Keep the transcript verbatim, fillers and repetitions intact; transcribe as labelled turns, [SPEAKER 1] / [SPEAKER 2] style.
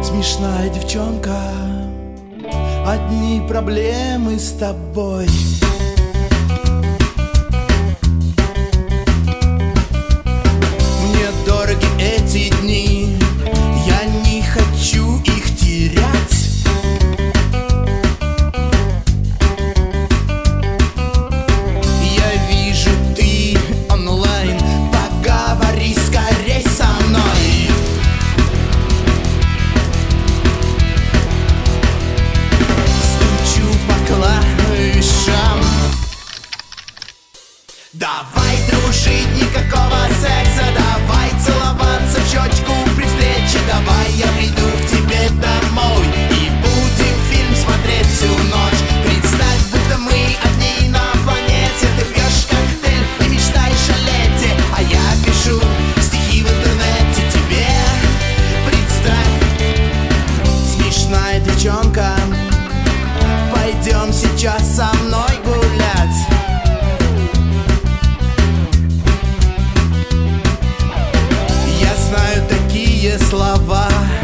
[SPEAKER 1] Смешная девчонка, одни проблемы с тобой. Мне дороги эти дни, я не хочу их терять. Я вижу, ты онлайн, поговори скорей со мной. Стучу по клавишам. Давай дружить, никакого секса. Давай целоваться в щечку при встрече. Давай я приду к тебе домой и будем фильм смотреть всю ночь. Представь, будто мы одни на планете. Ты пьешь коктейль и мечтаешь о лете, а я пишу стихи в интернете тебе. Представь, смешная девчонка, пойдем сейчас со мной гулять. Я знаю такие слова.